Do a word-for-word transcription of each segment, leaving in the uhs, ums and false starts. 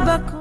صبر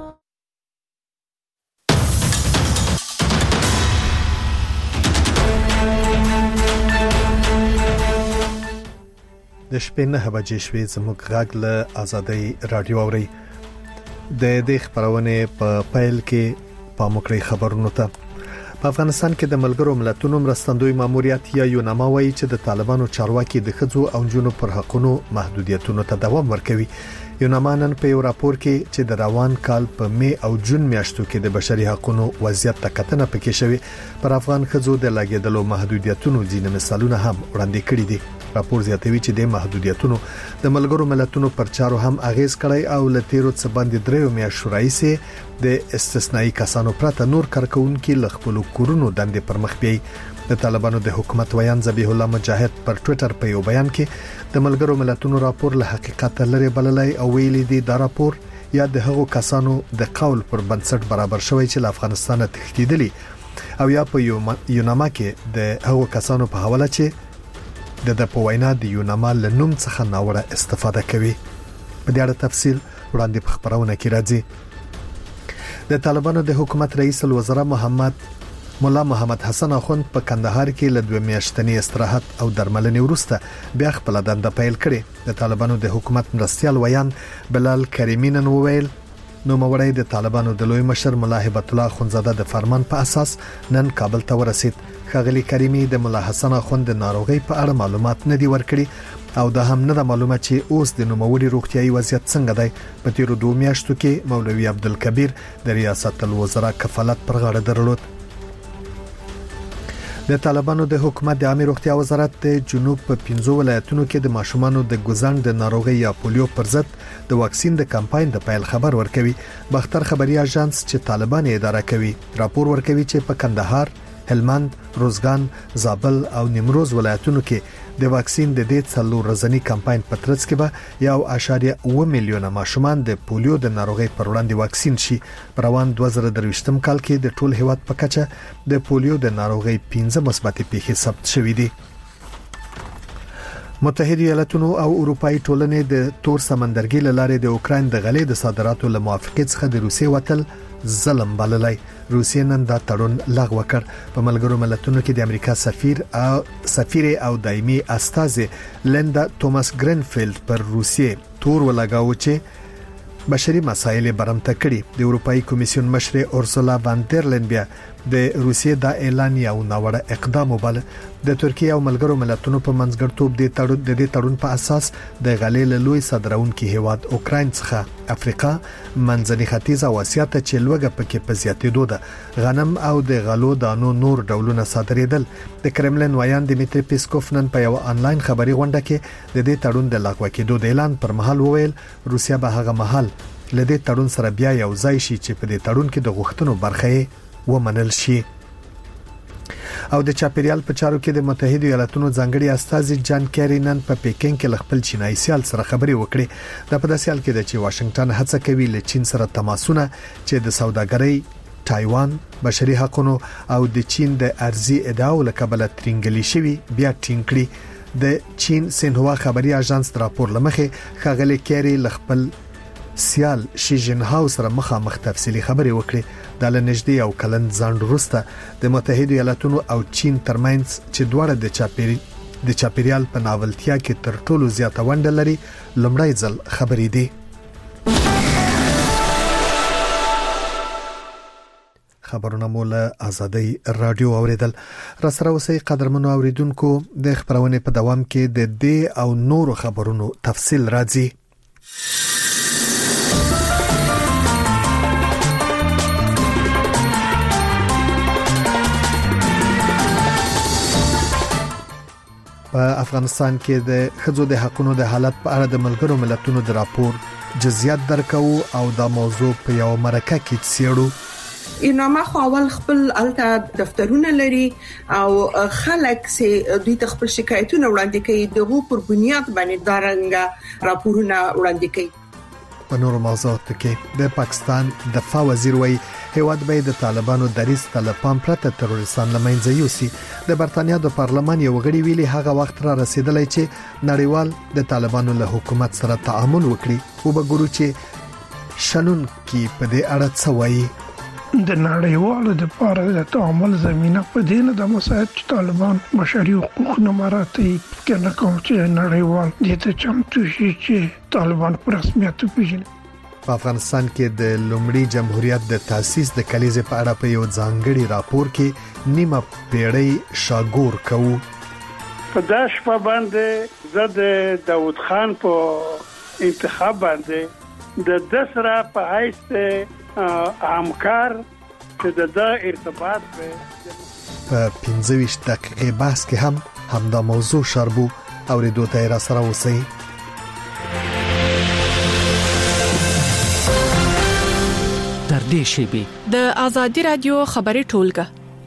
د شپې نه بجې شوې زموږ غږ له آزادۍ رادیو اوري د دې خبرونه په پایل کې پاموکړی خبرونه ته په افغانستان کې د ملګرو ملتونو مرستندوی ماموریت یا یوناما وایي چې د طالبانو چارواکي د خځو او جنونو پر حقوقو محدودیتونو ته دوام ورکوي. یوناما نن په یو راپور کې چې د روان کال په می او جون میاشتو کې د بشري حقوقو وضعیت ته کتنه پکې شوی پر افغان خځو د لاګېدلو محدودیتونو ځینې مثالونه هم وړاندې کړي دي. راپور زیاتوي چې د محدودیتونو د ملګرو ملتونو پر چارو هم اغیز کړی او لتیرو څخه باندې دریو میاشتو راځي د استثنایی کسانو پرته نور کارکونکو لخپلو کورونو دندې پر مخ بیاي. د طالبانو د حکومت ویان ذبیح الله مجاهد پر ټوئیټر په یو بیان کې د ملګرو ملتونو راپور له حقیقت لري بللای او ویلي دی دا راپور یا د هغو کسانو د قول پر بنسټ برابر شوی چې له افغانستان تښتیدلي او یا په یوناما کې د هغو کسانو په حواله چې د د په وینا د یوناما لنوم څخه ناوړه استفاده کوي. په دې اړه تفصیل وړاندې په خبرونه کې راځي. د طالبانو د حکومت رئیس الوزرا محمد مولا محمد حسن اخوند په کندهار کې له دوه میاشتنی استراحت او درملنې وروسته بیا خپل دنده پیل کړې. د طالبانو د حکومت مرستيال ویان بلال کریمی نن وویل نو موري د طالبانو د لوی مشر مولا هبت الله خونزاده د فرمان په اساس نن کابل ته ورسید. خغلی کریمی د مولا حسن اخوند د ناروغي په اړه معلومات نه دی ورکړي او دا هم نه د معلومه چې اوس د نوموړي روغتيایي وضعیت څنګه دی. په تیرو دوه میاشتو کې مولوي عبدالکبیر د ریاست الوزرا کفالت پر غاړه درلود. د طالبانو د حکومت د عامه روغتیا وزارت د جنوب په پنځو ولایتونو کې د ماشومانو د ګوزند د ناروغي یا پولیو پر ضد د واکسین د کمپاین د پیل خبر ورکوي. بختر خبري اژانس چې طالبان اداره کوي راپور ورکوي چې په کندهار، هلمند، روزګان، زابل او نیمروز ولایتونو کې د واکسین د دې څلور ورځنی کمپاین په ترڅ کې به یو اشاریه اوه میلیونه ماشومان د پولیو د ناروغي پر وړاندې واکسین شي. روان دوه زره درویشتم کال کې د ټول هیواد په کچه د پولیو د ناروغي پنځه مثبتې پیښې ثبت شوې دي. متحده ایالاتونو او اروپאי ټولنې د تور سمندرګي لارې د اوکرين د غلې د صادراتو له موافقت څخه د روسیې وتل ظلم بللای. روسیې نن دا تړون لغوه کړ. په ملګرو ملتونو کې د امریکا سفیر او سفیر او دایمي استاذ لیندا توماس گرینفیلد پر روسیې تور ولګاو چې بشري مسایل برمته کړي. د اروپאי کمیسیون مشر اورسولا وان در لین بیا د روسیې د اعلان یو ناوړه اقدام وباله. د ترکیه او ملګرو ملتونو په منځګړتوب د تړون د دې تړون په اساس د غلې له لوی صادرونکو هیواد اوکرين څخه افریقا، منځني ختیځ او اسیا ته چې لوګه پکې په زیاتېدو ده غنم او د غلو دانو نور ډولونه صادرېدل. د کرملین ویان دیمیتری پیسکوف نن په یو آنلاین خبري غونډه کې د دې تړون د لغوه کېدو د اعلان پر مهال وویل روسیا به هغه مهال لدې تړون سره بیا یو ځای شي چې په دې تړون کې د غوښتنو برخه ومنل شي. او د چاپیریال په چارو کې د متحده ایالاتونو ځانګړي استاذ جان کیری نن په پیکینګ کې خپل چینایي سیال سره خبري وکړي. د په داسې حال کې چې واشنگټن هڅه کوي له چین سره تماسونه چې د سوداګرۍ، تایوان، بشري حقوقو او د چین د ارزي ادعاو لکبله ترنګلی شوی بیا ټینګ کړي. د چین سنهوا خبري اژانس راپور لمخه خغلی کیری خپل سیال شي جین هاو سره مخامخ تفصیلی خبري وکړي. د لنجدي او کلن ځان وروسته د متحده ایالاتونو او چین ترمنځ چې دواړه د چاپیری د چاپیریال په ناولتیا کې تر ټولو زیاته ونډه لري لومړی ځل خبرې دي. خبرونه مولا آزادۍ رادیو اوریدل. را سره اوسئ قدرمنو اوریدونکو. د خبرونه په دوام کې د دې او نورو خبرونو تفصیل راځي. په افغانستان کې د خځو د حقوقو د حالت په اړه د ملګرو ملتونو د راپور جزئیات درکو او دا موضوع په یو مرکه کې څېړو. یوناما خو اول خپل الته دفترونه لري او خلک سي دوی خپل شکایتونه وړاندې کوي دغه پر بنیاد باندې دارنګه راپورونه وړاندې کوي. په نورو موضوعاتو کې د پاکستان دفاع وزیر وایي هیواد به د طالبانو دریس طالبان پرته تروریستان لمنځه یوسي. د برتانیا د پارلمان یو غړي ویلي هغه وخت را رسیدلی چې نړیوال د طالبانو له حکومت سره تعامل وکړي او به ګورو چې شنن کی په دې اړه څه وایي. د نړیوالو د لپاره د تعامل زمينه په دې نه د مساعد چې طالبان بشري حقوق نه مراعاتوي کنه کوم چې نړیوال دې ته چمتو شي چې طالبان پر رسمیت وپیژني. په افغانستان کې د لومړي جمهوریت د تاسیس د کلیزې په اړه په یو ځانګړي راپور کې نیمه پیړۍ شاګور کوو. په داش په باندې زه د داوود خان په انتخاب باندې د دسرا په حیث همکار چې د د ارتباط په پنځه ویشت دقیقې بحث کې هم همدا موضوع شاربو او ریدو ته را سره اوسئ. تر دې شیبې د ازادي رادیو خبري ټولګه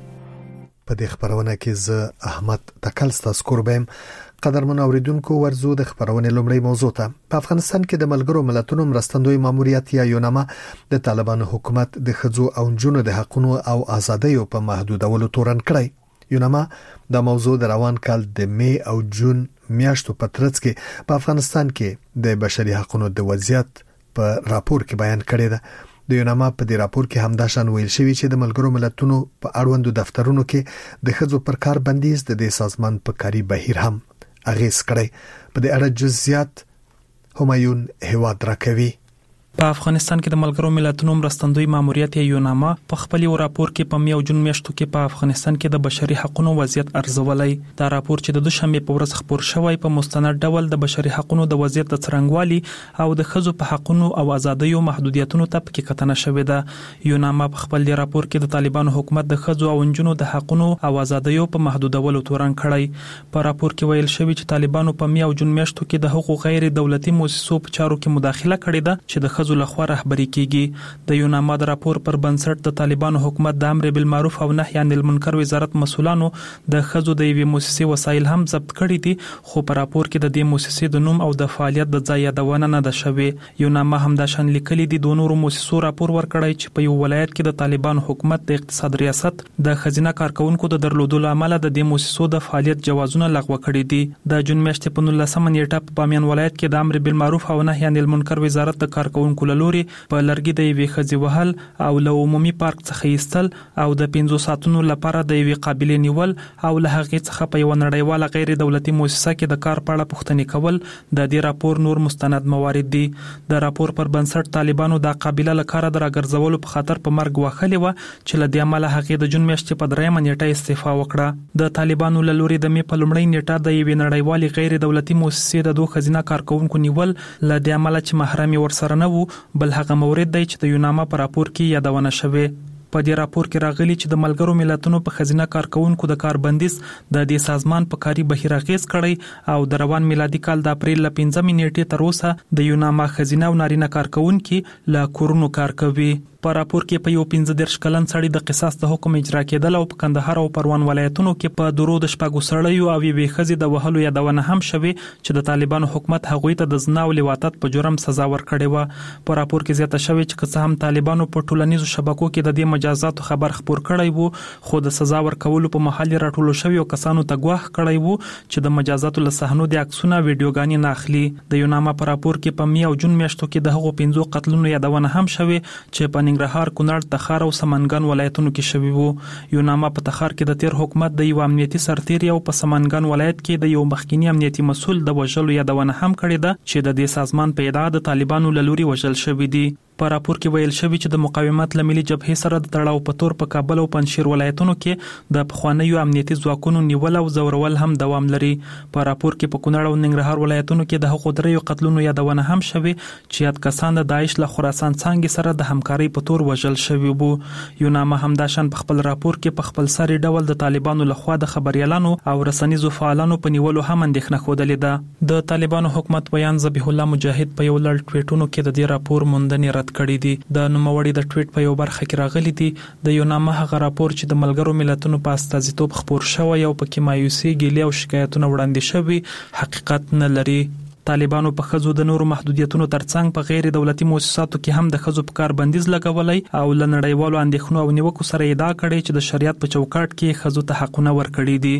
په دې خبرونه کې زه احمد تکلستا سکوربم. قدرمن اوریدونکو ورزو د خبرونه لومړی موضوع ته. په افغانستان کې د ملګرو ملتونو مرستندوی ماموریت یا یوناما د طالبانو حکومت د خځو او جنونو د حقوقو او ازادیو په محدودولو تورن کړی. یوناما د موضوع د روان کال د می او جون میاشتو په ترڅ کې په افغانستان کې د بشري حقوقو د وضعیت په راپور کې بیان کړی دی. د یوناما په دې راپور کې همدا شان ویل شوی چې د ملګرو ملتونو په اړوندو دفترونو کې د خځو پر کار بندیز د دې سازمان په کاري بهیر هم اغیز کړی. په دې اړه جزئیات همایون هواد راکوي. په افغانستان کې د ملګرو ملتونو مرستندوی ماموریت یا یوناما په خپل راپور کې په می او جون میاشتو کې په افغانستان کې د بشري حقوقو وضعیت ارزولای. دا راپور چې د دوشنبه په ورځ خبر شوی په مستند ډول د بشري حقوقو د وضعیت د څرنګوالي او د خځو په حقوقو او ازادیو محدودیتونو ته پکې کتنه شوې ده. یوناما په خپل راپور کې د طالبانو حکومت د خځو او جنونو د حقوقو او ازادیو په محدودولو تورن کړی. په راپور کې ویل شوی چې طالبانو په می او جون میاشتو کې د حقوق غیر دولتي مؤسسو په چارو کې مداخله کړې ده چې د خځو لخوا رهبري کیږي. د یوناما د راپور پر بنسټ د طالبانو حکومت د امر بالمعروف او نهي عن المنکر وزارت مسولانو د خځو د یوې مؤسسې وسایل هم ضبط کړي دي، خو په راپور کې د دې مؤسسې د نوم او د فعالیت د ځای یادونه نه ده شوې. یوناما هم د شان لیکلي دي د نورو مؤسسو راپور ورکړی چې په یو ولایت کې د طالبانو حکومت د اقتصاد ریاست د خزینه کارکونکو د درلودلو عمله د دې مؤسسو د فعالیت جوازونه لغوه کړي دي. د جون میاشتې په نولسمه نیټه په بامیان ولایت کې د امر بالمعروف او نهي عن المنکر وزارت د کارکونکو لوري په لرګي د یوې خځې وهل او له عمومي پارک څخه ایستل او د پنځو ساعتونو لپاره د یوې قابلیت نیول او له هغې څخه په یو نړیواله غیر دولتي مؤسسه کې د کار په اړه پوښتنې کول د دې راپور نور مستند موارد دي. د راپور پر بنسټ طالبانو د قابلیت لپاره د راګرځولو په خاطر په مرګ وخلې و چې له دې عمله هغې د جون میاشتې په دریمه نیټه استعفا وکړه. د طالبانو له لوري د می په لومړۍ نیټه د یوې نړیوالې غیر دولتي مؤسسې د دوه خزینه کارکونکو نیول له دې عمله چې محرم ورسره نه وو، بل هغه مورد دی چې د یوناما په راپور کې یادونه شوې. په دې راپور کې راغلي چې د ملګرو ملتونو په خزینه کارکونکو د کار بندیز د دې سازمان په کاري بهیر اغیز کړی او د روان میلادي کال د اپریل ل پنځمې نیټې تر اوسه د یوناما خزینه او نارینه کارکونکو له کورونو کار کوي. په راپور کې په یو پنځه دېرش کلن سړي د قصاص د حکم اجرا کېدل او په کندهار او پروان ولایتونو کې په درو د شپږو سړیو او یوې ښځې د وهلو یادونه هم شوې چې د طالبانو حکومت هغوی ته د زنا او لواطت په جرم سزا ورکړې وه. په راپور کې زیاته شوې چې که څه هم طالبانو په ټولنیزو شبکو کې د دې مجازاتو خبر خپور کړی وو، خو د سزا ورکولو په محل راټولو شویو کسانو ته ګواښ کړی وو چې د مجازاتو له صحنو د عکسونه ویډیوګانې نه اخلي. د یوناما په راپور کې په می او جون میاشتو کې د هغو پنځو قتلونو یادونه هم شوې چې په ننګرهار، کونړ، تخار او سمنګان ولایتونو کې شوي وو. یوناما په تخار کې د تیر حکومت د یو امنیتي سرتیری او په سمنګان ولایت کې د یو مخکینی امنیتي مسؤل د وژلو یادونه هم کړې ده چې د دې سازمان په ادعا د طالبانو له لوري وژل شوي دي. په راپور کې ویل شوی چې د مقاومت له ملي جبهې سره د تړاو په تور په کابل او پنځشیر ولایتونو کې د پخوانیو امنیتي ځواکونو نیول او زورول هم دوام لري. په راپور کې په کونړ او ننګرهار ولایتونو کې د هغو دریو قتلونو یادونه هم شوی چې یاد کسان د داعش له خراسان څنګه سره د همکارۍ په تور وژل شوی وو. یوناما هم دا شان په خپل راپور کې په خپل سری ډول د طالبانو لخوا د خبريالانو او رسنیزو فعالانو په نیولو هم اندېښنه خوده ده. د طالبانو حکومت ویان ذبیح الله مجاهد په یو لړ ټویټونو کې د دې راپور موندنې کړی دي. د نوموړي د ټویټ په یو برخه کې راغلي دي د یوناما هغه راپور چې د ملګرو ملتونو په استازیتوب خبر شوی او په کې مایوسي، ګیلې او شکایتونه وړاندې شوي حقیقت نه لري. طالبانو په خزو د نورو محدودیتونو ترڅنګ په غیر دولتي مؤسساتو کې هم د خزو په کار بندیز لګولای او ل نړیوالو اندېښنو او نیوکو سره ادعا کړې چې د شریعت په چوکاټ کې خزو ته حقونه ورکړي دي.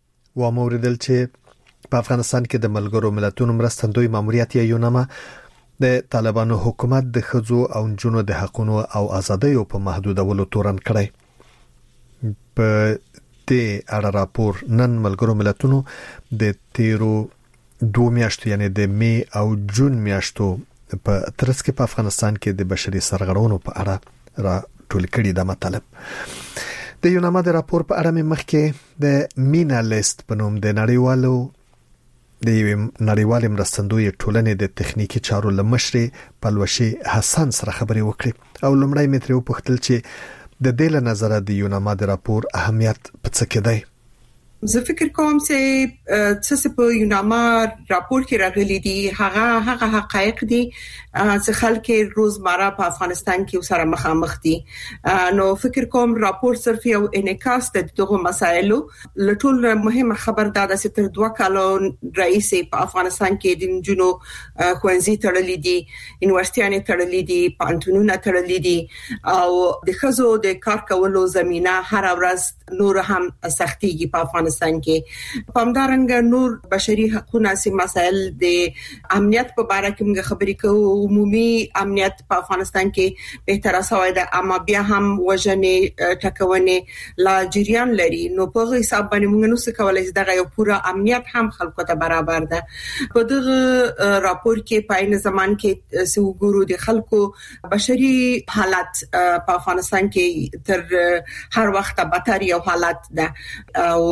و موردل چې په افغانستان کې د ملګرو ملتونو مرستندوی ماموریت یا یوناما د طالبانو حکومت د خځو او نجونو د حقوقو او ازادیو په محدودولو تورن کړی. په دې اړه راپور نن ملګرو ملتونو د تیرو دوه میاشتو یعنی د می او جون میاشتو په ترڅ کې په افغانستان کې د بشري سرغړونو په اړه را ټول کړي د مطلب. د یوناما د راپور په اړه مخکې د مینا لیست په نوم د نړیوالو د نړیوال مرستندوی ټولنې د تخنیکی چارو لمشري پلوشي حسن سره خبرې وکړي او لمړی متر یو پختل چې د دې له نظر د یوناما د راپور اهمیت په څه کې دی. زه فکر کوم چې څه په یوناما راپور کې راغلي دي هغه هغه حقایق دي چې خلک روزمره په افغانستان کې سره مخامخ دي. نو فکر کوم راپور صرف یو انعکاس د دغه مسایلو لټول مهمه خبر دا چې تر دوه کالو رئیس په افغانستان کې د جنو خوانزي تړلې دي، یونیورسيټیانه تړلې دي، پانتونونه تړلې دي او د خزو د کار کولو زمينه هر ورځ نور هم سختيږي په افغانستان کې. پامدارنګ نور بشري حقوقو سي مسائل د امنیت په اړه کې موږ خبرې کوو. عمومي امنیت په افغانستان کې بهتره شوی دی اما بیا هم وژنې ټکوونې لا جریان لري. نو په حساب باندې موږ نو څه کولای چې دغه یو پوره امنیت هم خلکو ته برابر ده. په دغه راپور کې په عین زمان کې سو ګورو د خلکو بشري حالت په افغانستان کې تر هر وخت بدتر یو حالت ده او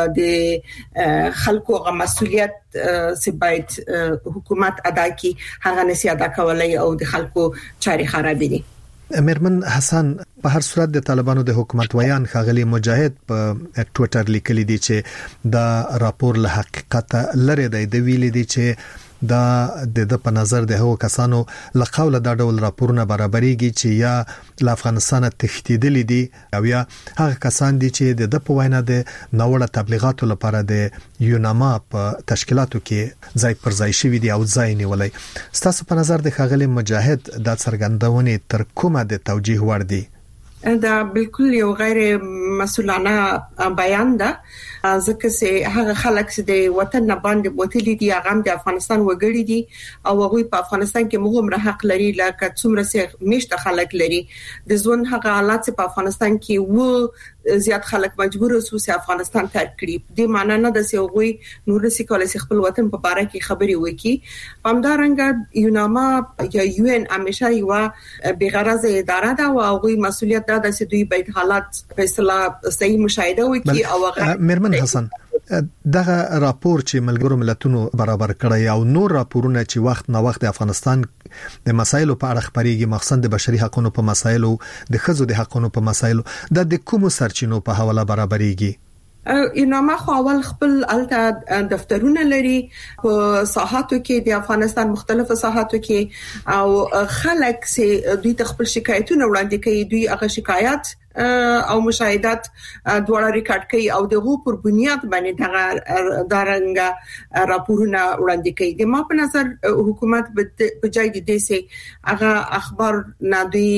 د خلکو غو مسؤلیت چې باید حکومت ادا کړي هغه نشي ادا کولای او د خلکو چاري خراب دي. میرمن حسن په هر صورت د طالبانو د حکومت ویان خاغلی مجاهد په ټوئیټر لیکلی دی چې دا راپور له حقیقت لري دی د ویل دي چې دا د په نظر د هغو کسانو لقاوله دا ډول راپورونه برابرېږي چې یا له افغانستان تښتیدل دي او یا هغه کسان دي چې د په وینا د نوړه تبلیغاتو لپاره د یوناما په تشکیلاتو کې ځای پر ځای شوی دي او ځای نیولې. ستاسو په نظر د خاغلی مجاهد د څرګندونې تر کومه د توجیه ور دي؟ دا بالکل یو غیر مسؤلانه بیان ده ځکه چې هغه خلک چې د وطن نه باندې بوتلی دي هغه د افغانستان وګړي دي او هغه په افغانستان کې مهم حق لري لکه څومره چې مشته خلک لري د ځون هغه حالات په افغانستان کې وو زیات خلک مجبور اوسو چې افغانستان ترک کړي. د معنا نه د سیوغوي نور سې کولای شي خپل وطن په اړه کې خبري وکړي. همدارنګه یوناما یا یو ان همیشه یو بغرض اداره ده او هغه مسؤلیت دا د دوی باید حالات په اصطلاح صحیح مشاهده وکړي او هغه. میرمن حسن دغه راپور چې ملګرو ملتونو برابر کړی او نور راپورونه چې وخت نه وخت د افغانستان د مسایلو په اړه خبريږي مخصوصا د بشري حقوقو په مسایلو د خزو د حقوقو په مسایلو د کوم سرچینو په حواله برابرېږي؟ یوناما خو اول خپل الته دفترونه لري په ساحاتو کې د افغانستان مختلفو ساحاتو کې او خلک سي دوی خپل شکایتونه وړاندې کوي. دوی هغه شکایت او مشاهدات دواړه ریکارډ کوي او دغه پر بنیاد باندې دغه دارنګ راپورونه وړاندې کوي. د ما په نظر حکومت په ځای د دې سي هغه اخبار نه دوی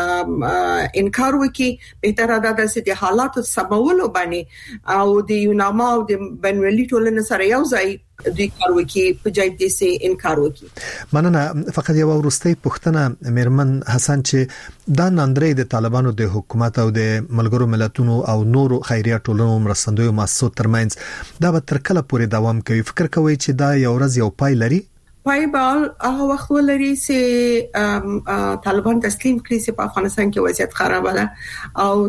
انکار وکي. بهتره ده چې د حالات سمولو باندې او د یوناما او د بنولي ټولنې سره یو ځای دوی کار وکي په ځای دې سي انکار وکي. مننه. فقط یو ورستۍ پښتنه میرمن حسن چې دا ناندرې د طالبانو د حکومت او د ملګرو ملتونو او نورو خیریه ټولنو مرستندوی مؤسسو ترمنځ دا به تر کله پورې دوام کوي؟ فکر کوي چې دا یو ورځ یو پای لري؟ پای بال هغه وخت ولري چې طالبان تسلیم کړي چې په افغانستان کې وضعیت خراب ده او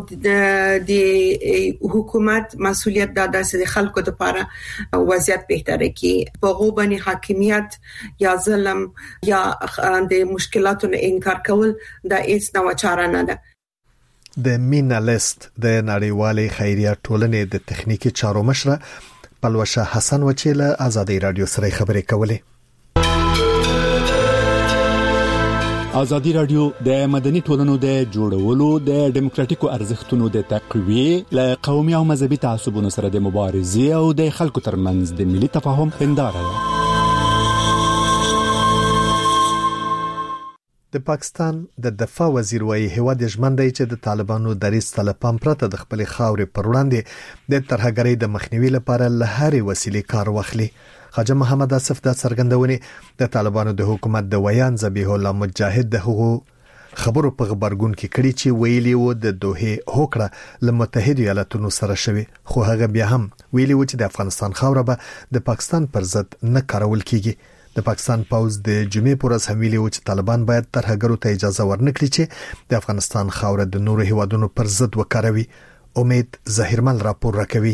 د حکومت مسؤلیت دا ده چې خلکو لپاره وضعیت بهتره کړي. په غو باندې حاکمیت یا ظلم یا د مشکلاتو نه انکار کول دا هیڅ نوې چاره نه ده. د مینا لیست د نړیوالې خیریه ټولنې د تخنیکی چارو مشره پلوشه حسن وچیله آزادی رادیو سره خبرې کولې. آزادی رادیو د مدني ټولنو د جوړولو د ډیموکراتیکو ارزښتونو د تقویه ل قومي او مذهبي تعصبونو سره د مبارزې او د خلکو ترمنځ د ملي تفاهم هنداره ده. د پاکستان د دفاع وزیر وايي هواد ژمن دی چې د طالبانو دریځ طالبان پرته د خپل خاورې پر وړاندې د ترهګرۍ د مخنیوي لپاره له هرې وسیلې کار واخلي. خواجه محمد اسف د څرګندونې د طالبانو د حکومت د ویان ذبیح الله مجاهد د حقوق خبرو په خبرګون کې کړي چې ویلي و د دوه هوکړه له متحده ایالاتونو سره شوی، خو هغه بیا هم ویلي و چې د افغانستان خاوره به د پاکستان پر ضد نه کارول کیږي. د پاکستان پوز د جمعې پر ورځ هم ویلي و چې طالبان باید ترهګرو ته اجازه ورنکړي چې د افغانستان خاوره د نورو هیوادونو پر ضد وکاروي. امید ظاهرمل راپور راکوي.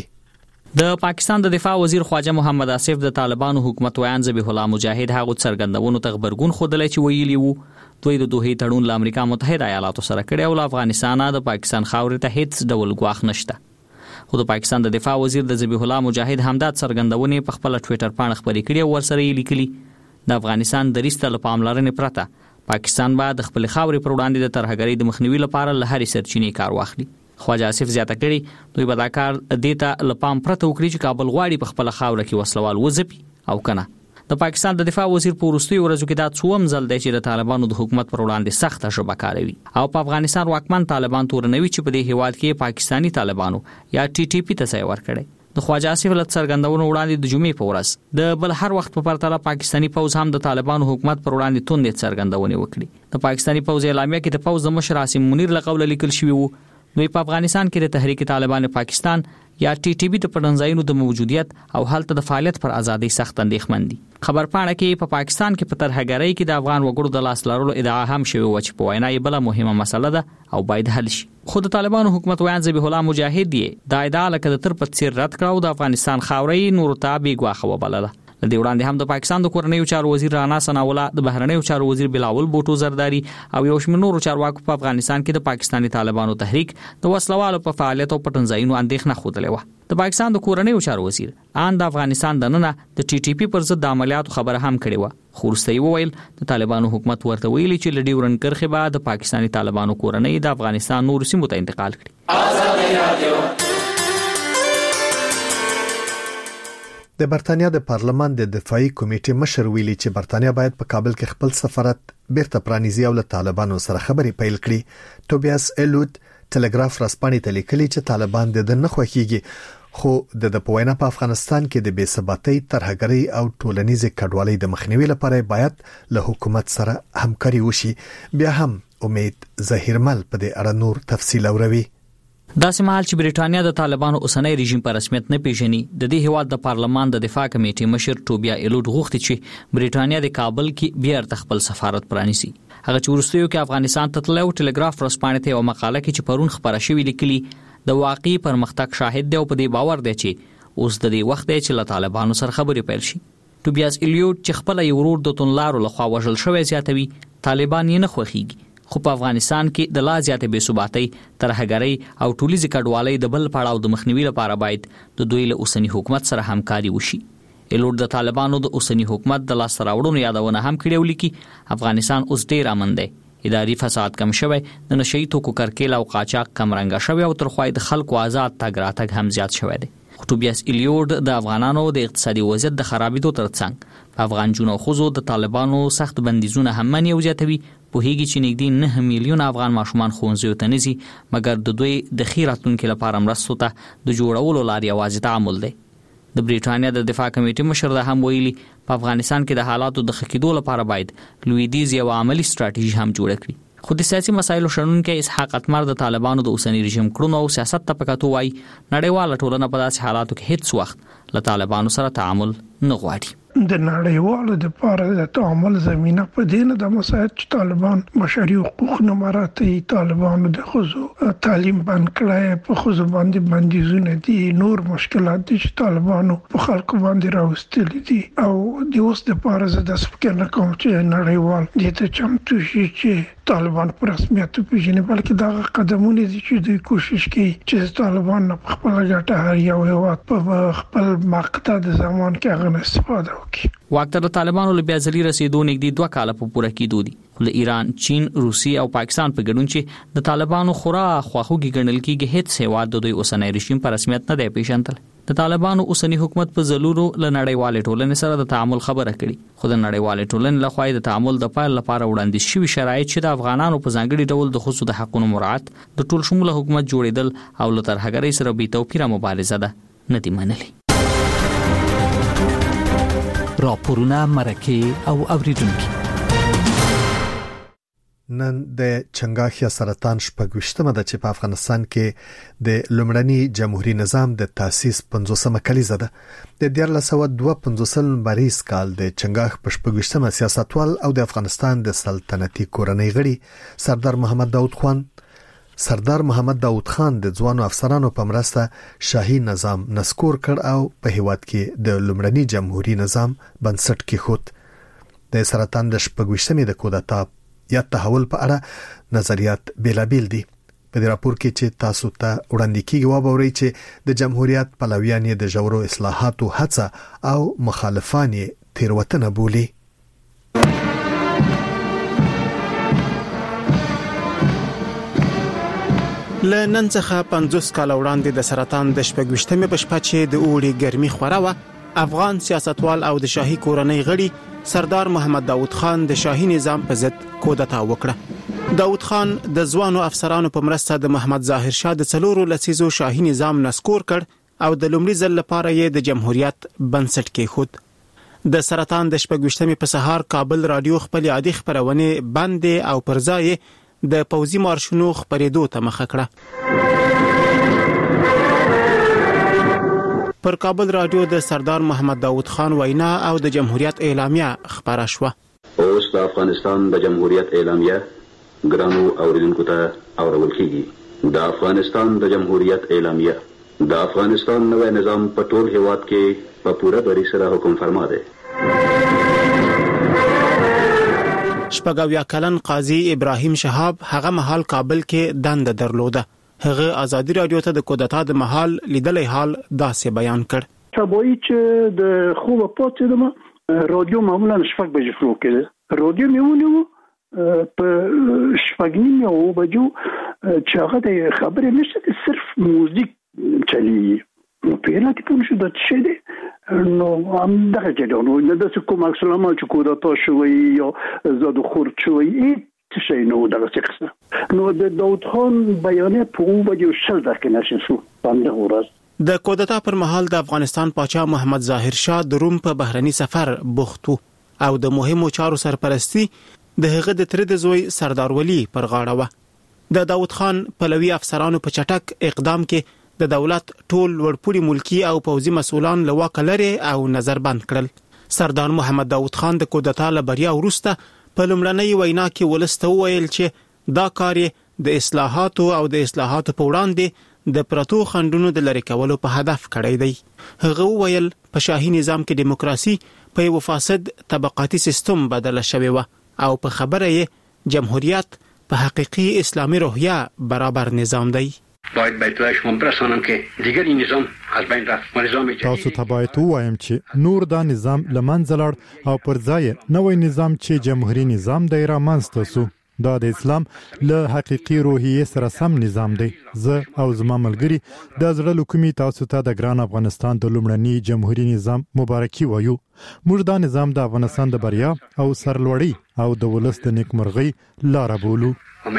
د پاکستان د دفاع وزیر خواجه محمد اسف د طالبانو حکومت ویان ذبیح الله مجاهد هغه څرګندونو ته خبرګون خوده چې ویلي وو دوی د دوه تړون له امریکا متحده ایالاتو سره کړی او افغانستان د پاکستان خاورې ته هیڅ ډول ګواښ نشته. خو د پاکستان د دفاع وزیر د ذبیح الله مجاهد همدا څرګندونې په خپل ټوئیټر باندې خبرې کړې او ورسره یې لیکلي د افغانستان د ریسته له پاملرنې پرته پاکستان به د خپل خاورې پر وړاندې د ترهګرۍ د مخنیوي لپاره له هرې سرچینې کار واخلي. خواجه اسف زیاته کړي دوی به دا کار دیتا له پام پرته وکړي چې کابل غواړي په خپل خاوره کې وسلوال وځپي او کنه. د پاکستان د دفاع وزیر په وروستي ورځو کې دا څوم ځل دی چې د طالبانو د حکومت پر وړاندې سخت ژبه کاروي او په افغانستان واکمن طالبان تورنوي چې په دې هیواد کې پاکستانی طالبانو یا ټي ټي پی ته ځای ورکړي. د خواجه اسف له څرګندونو وړاندې د جمعې په ورځ د بل هر وخت په پرتله پاکستانی پوز هم د طالبانو حکومت پر وړاندې توندې څرګندونې وکړي. د پاکستانی پوز اعلامیه کې د پوز د مشر عاصم منیر له قوله لیکل شوی وو دوی په افغانستان کې د تحریک طالبان پاکستان یا ټي ټي پی د پړنځایونو د موجودیت او هلته د فعالیت پر ازادي سخت اندېښمن دي. خبرپاڼه کې په پاکستان کې په ترهګرۍ کې د افغان وګړو د لاس لرلو ادعا هم شوی و چې په وینا یې بل مهمه مسله ده او باید حل شي. خو د طالبانو حکومت ویان ذبیح الله مجاهد دی دا ادعا لکه د تر په څیر رد کړه او د افغانستان خاورې نور ته بې ګواښه وبلله. د دې وړاندې هم د پاکستان د کورنیو چارو وزیر رانا ثناءالله، د بهرنیو چارو وزیر بلاول بوټو زرداری او یو شمېر نورو چارواکو په افغانستان کې د پاکستاني طالبانو تحریک د وسلوالو په فعالیت او پټنځایونو اندېښنه خوده و. د پاکستان د کورنیو چارو وزیر ان د افغانستان د ننه د ټي ټي پی پر ضد د عملیاتو خبره هم کړې و، خو وروسته یې وویل د طالبانو حکومت ورته ویلي چې له ډیورنډ کرښې به د پاکستاني طالبانو کورنۍ د افغانستان نورو سیمو ته انتقال کړي. د برتانیا د پارلمان د دفاعي کمیټې مشر ویلي چې برتانیا باید په کابل کې خپل سفارت بیرته پرانیزي او له طالبانو سره خبرې پیل کړي. توبیاس ایلوت ټلګراف رسپانې ته لیکلي چې طالبان د نه خوښيږي، خو د د پوینا په افغانستان کې د بې ثباتۍ، ترهګرۍ او ټولنیز کډوالۍ د مخنیوي لپاره باید له حکومت سره همکاري وشي. بیا هم امید ظاهرمل په دې اړه نور تفصیل اوروي. داسې مهال چې بریټانیا د طالبانو اوسنۍ رژیم په رسمیت نه پیژني، د دې هیواد د پارلمان د دفاع کمیټې مشر توبیا ایلوت غوښتي چې بریټانیا د کابل کې بیا خپل سفارت پرانیسي. هغه چې وروستیو کې افغانستان ته تللی او ټلګراف رسپانې ته یو مقاله کې چې پرون خبره شوې لیکلي د واقعي پرمختګ شاهد دی او په دې باور دی چې اوس د دې وخت دی چې له طالبانو سره خبرې پیل شي. توبیاس ایلوت چې خپل یو ورور د تونلارو لخوا وژل شوی زیاتوي، طالبان یې نه خوښيږي، خو په افغانستان کې د لا زیاتې بې ثباتۍ، ترهګرۍ او ټولیزې کډوالۍ د بل پړاو د مخنیوي لپاره باید د دوی له اوسنی حکومت سره همکاري وشي. ایلوت د طالبانو د اوسنی حکومت د لاس راوړنو یادونه هم کړې ولیکي افغانستان اوس ډیر امن دی، اداري فساد کم شوی، د نشئی توکو کرکیل او قاچاق کم رنګه شوی او ترخوای د خلکو آزاد تګ راتګ هم زیات شوی دی. توبیاس ایلیوت د افغانانو د اقتصادي وضعیت د خرابېدو ترڅنګ په افغان جنو خوځو د طالبانو سخت بندیزونه هم مني او زیاتوي. پوهیږي چې نږدې نه میلیون افغان ماشومان ښوونځیو ته نه ځي، مګر د دوی د ښې راتلونکي لپاره مرستو ته د جوړولو لار یوازې تعامل دی. د بریټانیا د دفاع کمیټې مشر دا هم ویلي په افغانستان کې د حالاتو د ښه کېدو لپاره باید لویدیځ یو عملی ستراتیژي هم جوړه کړي. خو د سیاسي مسایلو شنونکی اسحاق اتمر د طالبانو د اوسنی رژیم کړنو او سیاست ته په کتو وایي نړیواله ټولنه په داسې حالاتو کې هیڅ وخت له طالبانو سره تعامل نه غواړي. د نړیوالو د پاره د تعامل زمينه په دینه د مساعد چې طالبان بشري حقوق نه مراعاتي، طالبانو د خزو تعلیم بند کړای، په خزو باندې بندیزونه دي، نور مشکلات دي چې طالبانو په خلکو باندې راوستل دي او د اوس د پاره د فکر نه کوم چې نړیوال دې ته چمتو شي چې طالبان پر رسمیت پیژني، بلکې دا قدمونه دي چې دوی کوشش کوي چې طالبان په خپل ګټه هر یو هیواد په خپل مقطع د زمان کې هغه استفاده وکړي. واکتر د طالبانو له بیا ځلې رسیدو نږدې دوه کاله په پوره کېدو دي، خو د ایران، چین، روسیې او پاکستان په ګډون چې د طالبانو خورا خواخوږي ګڼل کېږي، هیڅ هیواد د دوی اوسنی رژیم په رسمیت نه دی پیژندل. د طالبانو اوسنی حکومت په ضرورو له نړیوالې ټولنې سره د تعامل خبره کړي، خو د نړیوالې ټولنې لخوا د تعامل د پایل لپاره وړاندیز شوي شرایط چې د افغانانو په ځانګړي ډول د خصوصي د حقوقو مراعات، د ټول شموله حکومت جوړیدل او له ترهګرۍ سره بې توپیره مبارزه ده، نه دي منلي. راپورونه مرکه او اوریدونکو. نن د چنګاښ یا سرطان شپږویشتمه ده چې په افغانستان کې د لومړني جمهوریت نظام د تاسیس پنځوسمه کلیزه ده. د دیارلس سوه دوه پنځوس مریض کال د چنګاښ په شپږویشتمه سیاستوال او د افغانستان د سلطنتي کورنۍ غړي سردار محمد داود خان سردار محمد داود خان د ځوانو افسرانو په مرسته شاهي نظام نسکور کړ او په هیواد کې د لومړني جمهوریت نظام بنسټ کېښود. د سرطان د شپږویشتمې د کودتا یا تحول په اړه نظریات بیلابیل دي. په دې راپور کې چې تاسو ته وړاندې کیږي وبورئ چې د جمهوریت پلویان د ژورو اصلاحاتو هڅه او مخالفان یې تیروتنه بولي. لنن څخه پنځوس کال وړاندې د سرطان د شپږویشتمې په شپه چې د اوړي ګرمي خوره وه، افغان سیاستوال او د شاهي کورنۍ غړي سردار محمد داود خان د شاهي نظام په ضد کودتا وکړه. داود خان د ځوانو افسرانو په مرسته د محمد ظاهر شاه د څلورو لسیزو شاهي نظام نسکور کړ او د لومړي ځل لپاره یې د جمهوریت بنسټ کېښود. د سرطان د شپږویشتمې په سهار کابل رادیو خپل عادي خبرونه بندې او پر ځای د پوځي مارشونو خبرېدو ته مخه کړه. پر کابل رادیو د سردار محمد داود خان وینا او د جمهوریت اعلامیه خبره شوه. اوس د افغانستان د جمهوریت اعلامیه ګرانو اوریدونکو ته اورول کیږي. د افغانستان د جمهوریت اعلامیه د افغانستان نوی نظام په ټول هیواد کې په پوره بری سره حکم فرما دی. شپږاویا کلن قاضي ابراهیم شهاب هغه مهال کابل کې دنده درلوده. هغه ازادي رادیو ته د کودتا د محل لیدلې حال داسې بیان کړ. سبایی چې د خوب پاتې دم رادیو معمولا شپږ بجې شروع کړي. رادیو میونیو په شپږ نیمه او بجو چې هغه د خبرې نشته، صرف موزیک چلی. نو په لکه په شو د څه دی نو هم دغه جوړ نو د څه کوم اکسلامه چې کودتا شوی یا زاد خور شوی څه نو دغه څه نو د داود خان بیانیه په وجه شل دقیقه نشي شو باندې ورځ. د کودتا پر مهال د افغانستان پاچا محمد ظاهر شاه د روم په بهرني سفر بوخت او د مهمو چارو سرپرستی د هغه د تر د زوی سردار ولی پر غاړه و. د داود خان پلوي افسرانو په چټک اقدام کې د دولت ټول ورپوري ملکی او پوځي مسؤلان له واک لري او نظر بند کړل. سردار محمد داود خان د کودتا له بریا وروسته په لومړنۍ وینا کې ولسته وویل چې دا کار د اصلاحاتو او د اصلاحاتو په وړاندې د پرتو خنډونو د لری کولو په هدف کړی دی. هغه ویل په شاهي نظام کې دیموکراسي په یو فاسد طبقاتي سیستم بدله شوې و او په خبره یې جمهوریت په حقيقي اسلامي روحیه برابر نظام دی. باید بیتوی شما برسانم که دیگری نظام از بین رفت و نظام جدید تاسو ته باید وایم چې نور دا نظام لمنځه لاړ او پر ځای نوې نظام چې جمهوریت نظام دی رامنځته شو. دا د اسلام له حقيقي روحیه سره سم نظام دی. زه او زما ملګری د زړه لکومي تاسو ته د ګران افغانستان د لومړني جمهوریت نظام مبارکي وایو. موږ دا نظام د افغانستان د بریا او سرلوړی او د ولس د نیکمرغۍ لار بولو.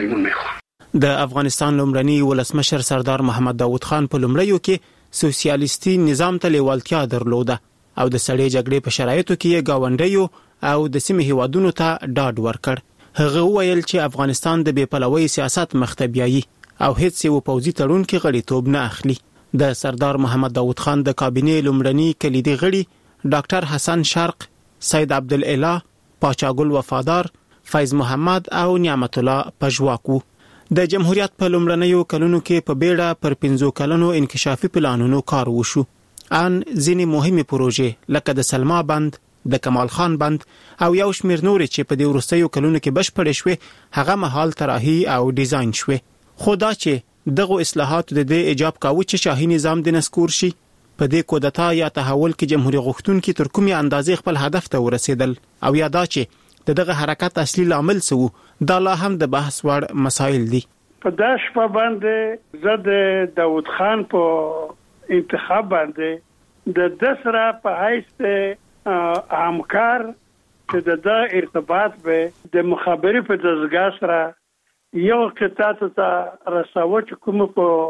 د افغانستان لومړني ولسمشر سردار محمد داود خان په لومړیو کې سوسیالیستي نظام ته لیوالتیا درلوده او د سړې جګړې په شرایطو کې یې گاونډیو او د سیمې هیوادونو ته ډاډ ورکړ. هغه ویل چې افغانستان د بې پلوۍ سیاست مخته بیایي او هیڅ یو پوځي تړون کې غړیتوب نه اخلي. د سردار محمد داود خان د کابینې لومړني کلیدي غړي ډاکټر حسن شرق، سید عبدالاله، پاچا ګل وفادار، فیض محمد او نعمت الله پژواکو. د جمهوریت په لومړنیو کلونو کې په بیړه پر پنځو کلونو انکشافي پلانونو کار وشو. ان ځینې مهمه پروژې لکه د سلما بند، د کمال خان بند او یو شمیر نورې چې په دې وروستیو کلونو کې بشپړې شوې هغه مهال طراحي او ډیزاین شوې. خو دا چې دغه اصلاحات د دې ایجاب کاوه چې شاهي نظام د نسکور شي، په دې کودتا یا تحول کې جمهوریت غوښتونکي تر کومې اندازې خپل هدف ته ورسېدل او یا دا چې دغه حرکت اصلي لامل څه دا لا هم د بحث وړ مسایل دي. په داش په باندې زه د داود خان په انتخاب باندې د دسرا په حیث همکار چې د ارتباط به د مخابري په دزګاه سره یو قطعه ته رساو چې کوم په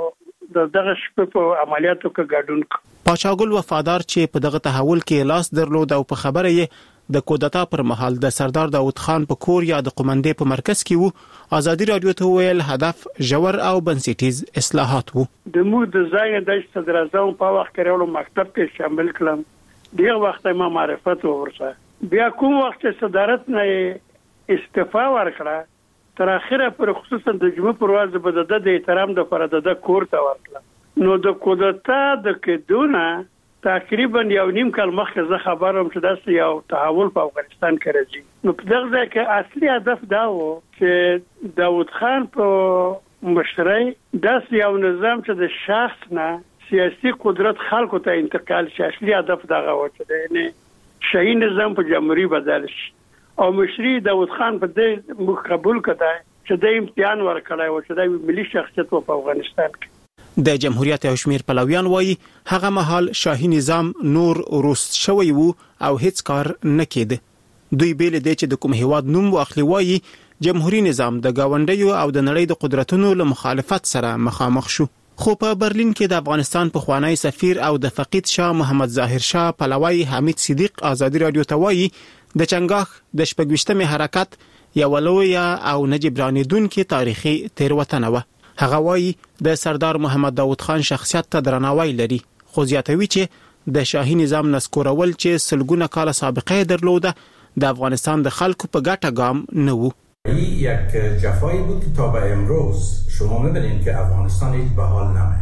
د دغه شپه په عملیاتو کې ګډون کړ. پاچاګل وفادار چې په دغه تحول کې لاس درلود او په خبره یې د کودتا پر مهال د سردار داوود خان په کور یا د قومندې په مرکز کې وو، ازادي رادیو ته ویل هدف ژور او بنسټیز اصلاحات وو. د مو د ځای د صدر اعظم په وخت کې راولو مکتب کې شامل کړم. ډیر وخت ما معرفت ورسره. بیا کوم وخت صدارت نه استعفا ورکړه تر اخره پر خصوصا د جمهور پرواز په د احترام د فرد د کور ته ورکړه. نو د کودتا د کډونه تقریبا یو نیم کال مخکې زه خبروم چې داسې یو تحول په افغانستان کې راځي. نو په دغه ځای کې اصلي هدف دا و چې داوود خان په مشرۍ داسې یو نظام چې د شخص نه سیاسي قدرت خلکو ته انتقال شي. اصلي هدف دغه و چې د شاهي نظام په جمهوریت بدل شي او مشري داوود خان په دې مخ قبول کړای چې د امتحان ورکړای و چې د ملي شخصیت په افغانستان کې. د جمهوریت او شمیر پلویان وایي هغه مهال شاهي نظام نور روست شوی وو او هیڅ کار نه کېد. دوی بیل دي چې د کوم هیواد نوم واخلي وایي جمهوریت نظام د گاونډیو او د نړۍ د قدرتونو له مخالفت سره مخامخ شو. خو په برلین کې د افغانستان په خوانی سفیر او د فقید شاه محمد ظاهر شاه پلوی حمید صدیق ازادي رادیو ته وایي د چنګاخ د شپږویشتمې حرکت یو لویه او نجبرانیدونکې تاریخي تیروتنه و. هغه وایي د سردار محمد داوود خان شخصیت ته درناوی لري، خو زیاتوي چې د شاهي نظام نسکورول چې سلګونه کال سابقه درلوده د افغانستان د خلکو په ګټه ګام نه وو. یک جفایی بود که تا به امروز شما می‌بینید که افغانستان هیچ به حال نمیاد.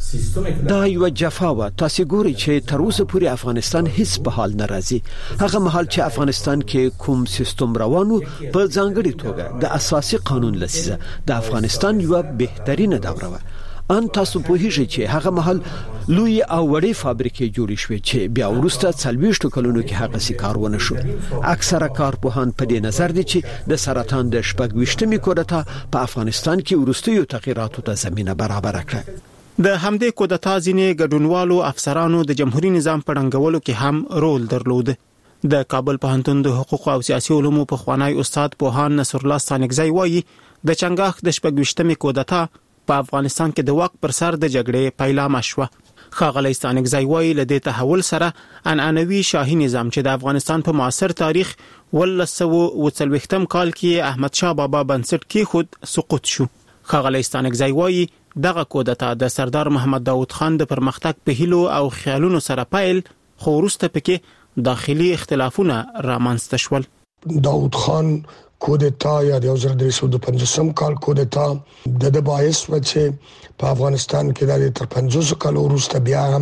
دا یو جفا و تاسو ګوري چې تر اوسه پورې افغانستان هیڅ په حال ناراضي. هغه مهال چې افغانستان کې کوم سیستم روانو په ځانګړي توګه د اساسي قانون لسیزه د افغانستان یو بهترینه دوره و. ان تاسو په هیڅ چې هغه مهال لوی او وړې فابریکې جوړې شوې چې بیا ورسته څلويشت کلونو کې هغه سي کارونه شو. اکثره کارپوهان په دې نظر دي چې د سرطان د شپږويشتمې کودتا په افغانستان کې ورستیو تغیراتو ته زمينه برابر کړه. د همدې کودتا ځینې ګډونوالو افسرانو د جمهوریت نظام په ړنګولو کې هم رول درلود. د کابل پوهنتون د حقوق او سیاسي علومو په خوانی استاد پوهان نصر الله ستانکزی وایي د چنګاخ د شپږويشتمې کودتا په افغانستان کې د واک پر سر د جګړې پیلامه شوه. ښاغلی ستانکزی وایي له دې تحول سره عنعنوي شاهي نظام چې د افغانستان په معاصر تاریخ ولس سوه اوه څلوېښتم کال کې احمد شاه بابا بنسټ کېښود سقوط شو. ښاغلی ستانکزی وایي دغه کودتا د سردار محمد داوود خان د پرمختګ په هیلو او خیالونو سره پیل، خو وروسته پکې داخلي اختلافونه رامنځته شول. داوود خان کودتا یا د یو درې سوه پنځوسم کال کودتا د د باعث و چې په افغانستان کې د تر پنځوس کال وروسته بیا هم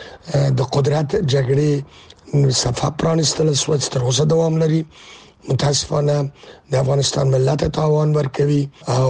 د قدرت جګړې صفه پرانستل شو چې تر اوسه دوام لري. متاسفانه د افغانستان ملت تاوان ورکوي او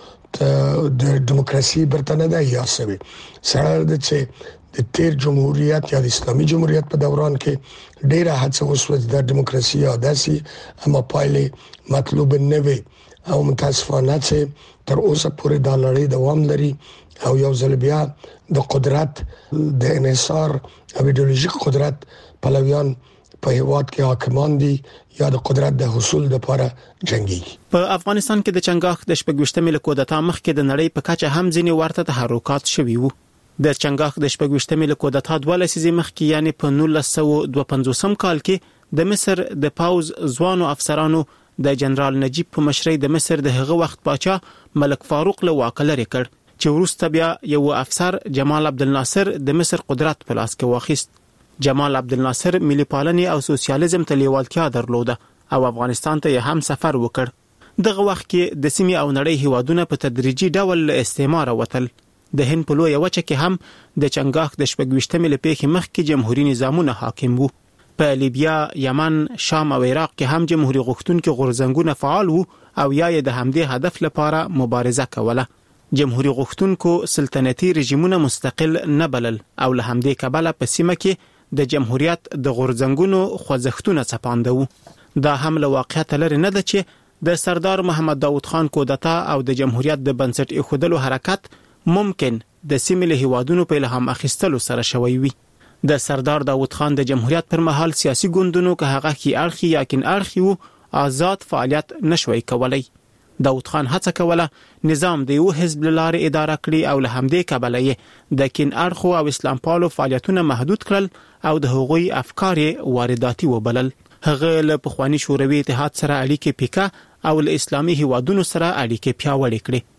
د دیموکراسي برتنه ده یا سوي سره د چې د تیر جمهوریت یا د اسلامي جمهوریت په دوران کې ډیره هڅه وشوه د دیموکراسي یا داسي اما پایلې مطلوب نه وي او متاسفانه چې تر اوسه پورې د لړۍ دوام لري او یو ځل بیا د قدرت د انحصار او ایدئولوژیک قدرت پلویان په هیواد کې حاکمان دي یا د قدرت د حصول لپاره جنگي. په افغانستان کې د چنګاخ د شپږويشتمې کودتا مخکې د نړۍ په کچه هم ځینې ورته تحرکات شوي وو. د چنګاخ د شپږويشتمې کودتا دوه لسیزې مخکې یعنی په نولس سوه دوه پنځوسم کال کې د مصر د پاوز ځوانو افسرانو د جنرال نجیب په مشرۍ د مصر د هغه وخت پاچا ملک فاروق له واک لري کړ چې وروسته بیا یو افسر جمال عبدالناصر د مصر قدرت په لاس کې واخیست. جمال عبدالناصر ملي پالنې او سوسیالیزم ته لیوالتیا درلوده او افغانستان ته هم سفر وکړ. دغه وخت کې د سیمې او نړۍ هیوادونه په تدریجي ډول له استعمار وتل. د هند په لویه وچه کې هم د چنګاخ د شپږويشتمې لپاره مخکې جمهوریت نظامونه حاکم وو. په لیبیا، یمن، شام او عراق کې هم جمهوریت غوښتونکي غورځنګونه فعال وو او یا د همدې هدف لپاره مبارزه کوله. جمهوریت غوښتونکو سلطنتي رژیمونه مستقل نه بلل او له همدې کبله په سیمه کې د جمهوریت د غورځنګونو خوځښتونه څپاندو. دا هم له واقعیت لري نه ده چې د سردار محمد داوود خان کودتا او د جمهوریت د بنسټ ایښودلو حرکت ممکن د سیمې له هیوادونو په الهام اخیستلو سره شوی وي. د سردار داوود خان د جمهوریت پر مهال سیاسي ګوندونو که هغه کې اړخي یا کین اړخي وو آزاد فعالیت نشوي کولای. داود خان هڅه کوله نظام د یو حزب لاره اداره کړي او له همدې کبله یې د کین اړخو او اسلام پالو فعالیتونه محدود کړل او د هغوی افکار وارداتي وبلل. هغه له پخوانی شوروي اتحاد سره اړیکې پیکا او له اسلامي هیوادونو سره اړیکې پیاوړې کړې.